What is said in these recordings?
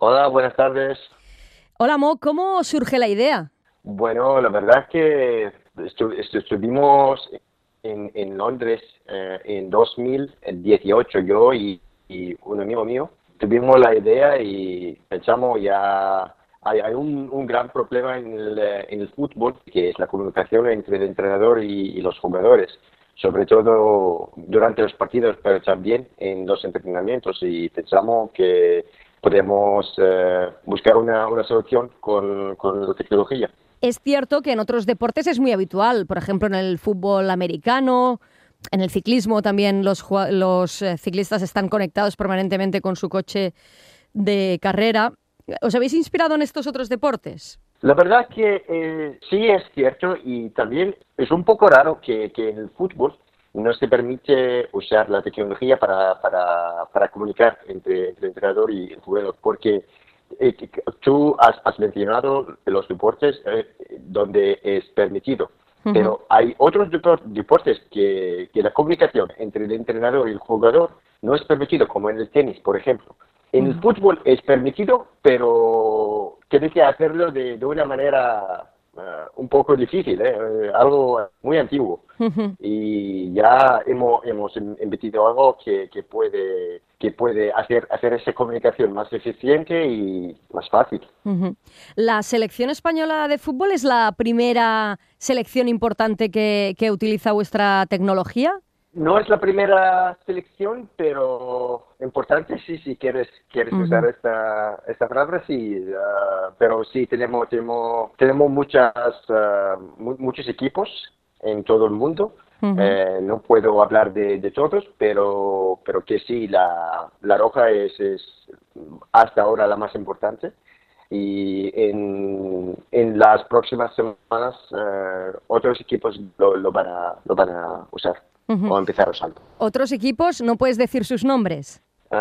Hola, buenas tardes. Hola Mo, ¿cómo surge la idea? Bueno, la verdad es que estuvimos en Londres en 2018, yo y un amigo mío. Tuvimos la idea y pensamos ya, hay un gran problema en el fútbol, que es la comunicación entre el entrenador y los jugadores, sobre todo durante los partidos, pero también en los entrenamientos. Y pensamos que podemos buscar una solución con la tecnología. Es cierto que en otros deportes es muy habitual, por ejemplo en el fútbol americano, en el ciclismo también los ciclistas están conectados permanentemente con su coche de carrera. ¿Os habéis inspirado en estos otros deportes? La verdad que sí es cierto y también es un poco raro que en el fútbol no se permite usar la tecnología para comunicar entre el entrenador y el jugador, porque tú has mencionado los deportes donde es permitido, Ujú, pero hay otros deportes que la comunicación entre el entrenador y el jugador no es permitido, como en el tenis, por ejemplo. En el ujú. fútbol es permitido, pero tienes que hacerlo de una manera un poco difícil, algo muy antiguo. Ujú, Y ya hemos invertido algo que puede hacer esa comunicación más eficiente y más fácil. ujú. ¿La selección española de fútbol es la primera selección importante que utiliza vuestra tecnología? No es la primera selección, pero importante sí, si quieres usar Ujú, esta palabra, sí, pero sí, tenemos muchos equipos en todo el mundo. ujú. No puedo hablar de todos, pero que sí, la Roja es hasta ahora la más importante. Y en las próximas semanas otros equipos lo van a usar Ujú. o empezar usando. ¿Otros equipos no puedes decir sus nombres?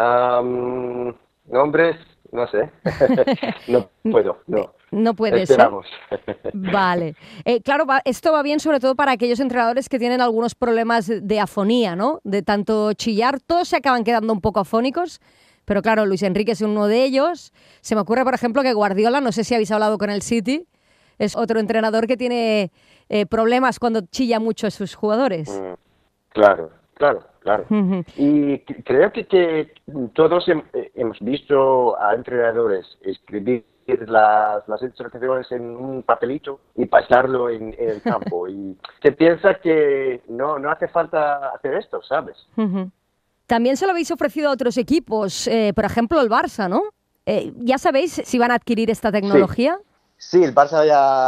Am, Nombres, no sé. No puedo, no. No puedes, ¿eh? Esperamos. Vale. Claro, esto va bien sobre todo para aquellos entrenadores que tienen algunos problemas de afonía, ¿no? De tanto chillar, todos se acaban quedando un poco afónicos, pero claro, Luis Enrique es uno de ellos. Se me ocurre, por ejemplo, que Guardiola, no sé si habéis hablado con el City, es otro entrenador que tiene problemas cuando chilla mucho a sus jugadores. Mm, claro, claro, claro. Y creo que todos hemos visto a entrenadores escribir las instrucciones en un papelito y pasarlo en el campo. Y se piensa que no hace falta hacer esto, ¿sabes? También se lo habéis ofrecido a otros equipos, por ejemplo el Barça, ¿no? ¿Ya sabéis si van a adquirir esta Sí, tecnología? sí, el Barça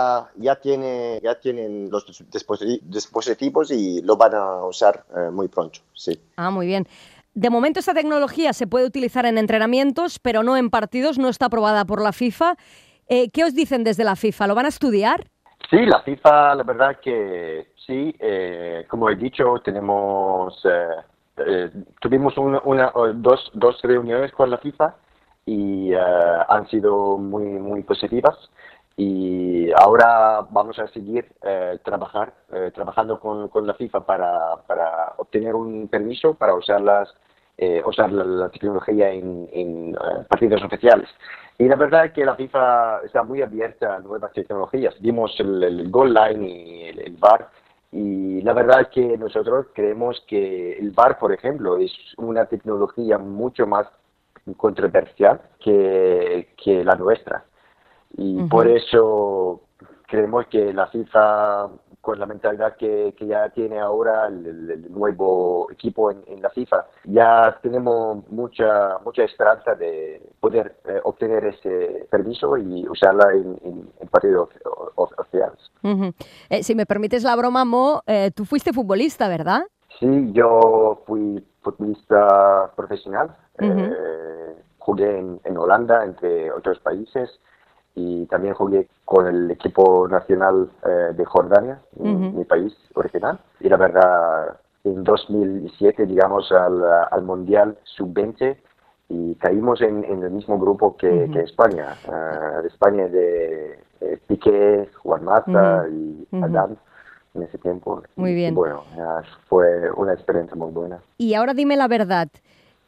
ya tienen los dispositivos y lo van a usar muy pronto, sí. Ah, muy bien. De momento esta tecnología se puede utilizar en entrenamientos, pero no en partidos, no está aprobada por la FIFA. ¿Qué os dicen desde la FIFA? ¿Lo van a estudiar? Sí, la FIFA, la verdad que sí, como he dicho, tuvimos dos reuniones con la FIFA y han sido muy positivas y ahora vamos a seguir trabajando con la FIFA para obtener un permiso para usar la tecnología en partidos oficiales. Y la verdad es que la FIFA está muy abierta a nuevas tecnologías. Vimos el goal line y el VAR. Y la verdad es que nosotros creemos que el VAR, por ejemplo, es una tecnología mucho más controversial que la nuestra. Y por Ujú. eso creemos que la FIFA, con la mentalidad que ya tiene ahora el nuevo equipo en la FIFA, ya tenemos mucha esperanza de poder obtener ese permiso y usarla en partidos oficiales. Ujú. Si me permites la broma, Mo, tú fuiste futbolista, ¿verdad? Sí, yo fui futbolista profesional, Ujú, jugué en Holanda, entre otros países, y también jugué con el equipo nacional de Jordania, ujú, mi país original. Y la verdad, en 2007 llegamos al Mundial Sub-20 y caímos en el mismo grupo que ujú, España. España de Piqué, Juan ujú, Mata y ujú. Adán en ese tiempo. Muy Y bien. bueno, fue una experiencia muy buena. Y ahora dime la verdad.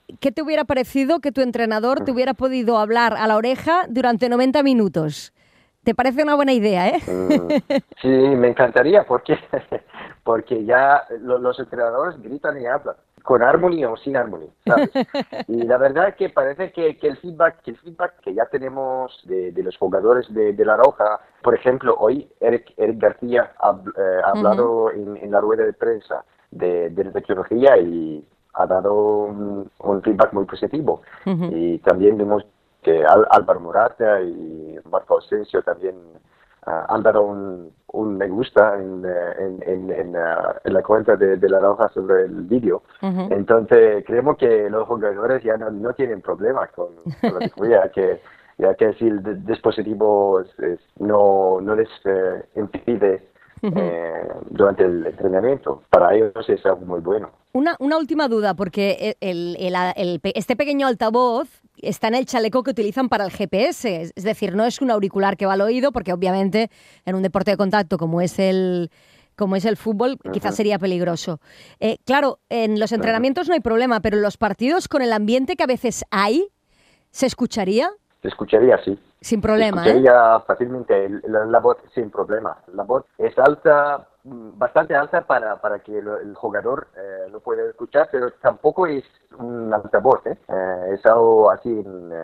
¿qué te hubiera parecido que tu entrenador te hubiera podido hablar a la oreja durante 90 minutos? ¿Te parece una buena idea, Sí, me encantaría porque ya los entrenadores gritan y hablan, con armonía o sin armonía, ¿sabes? Y la verdad es que parece que el feedback que ya tenemos de los jugadores de La Roja, por ejemplo, hoy Eric García ha hablado en la rueda de prensa de la tecnología y ha dado un feedback muy positivo. Y también vemos que Álvaro Morata y Marco Asensio también han dado un me gusta en la cuenta de La Roja sobre el vídeo. Entonces, creemos que los jugadores ya no tienen problemas con la tecnología, ya que si el dispositivo no les impide durante el entrenamiento, para ellos es algo muy bueno. Una última duda, porque este pequeño altavoz está en el chaleco que utilizan para el GPS, es decir, no es un auricular que va al oído, porque obviamente en un deporte de contacto como es el fútbol, quizás sería peligroso. Claro, en los entrenamientos no hay problema, pero en los partidos, con el ambiente que a veces hay, ¿se escucharía? Se escucharía, sí. Sin problema, se escucharía fácilmente la voz sin problema. La voz es alta, bastante alta para que el jugador lo pueda escuchar, pero tampoco es un altavoz, es algo así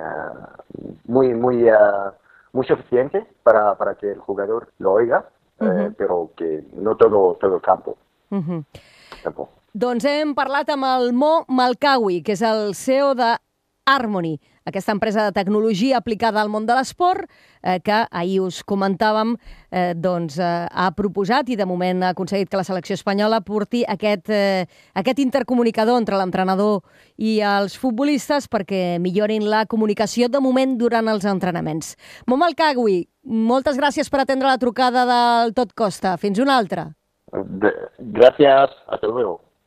muy suficiente para que el jugador lo oiga, però que no todo el campo. Tampoc. Doncs hem parlat amb el Mo Malkawi, que és el CEO de Harmony, aquesta empresa de tecnologia aplicada al món de l'esport, que ahir us comentàvem, ha proposat i de moment ha aconseguit que la selecció espanyola porti aquest intercomunicador entre l'entrenador i els futbolistes perquè millorin la comunicació de moment durant els entrenaments. Mo Malkawi, moltes gràcies per atendre la trucada del Tot Costa. Fins una altra. Gracias, hasta luego.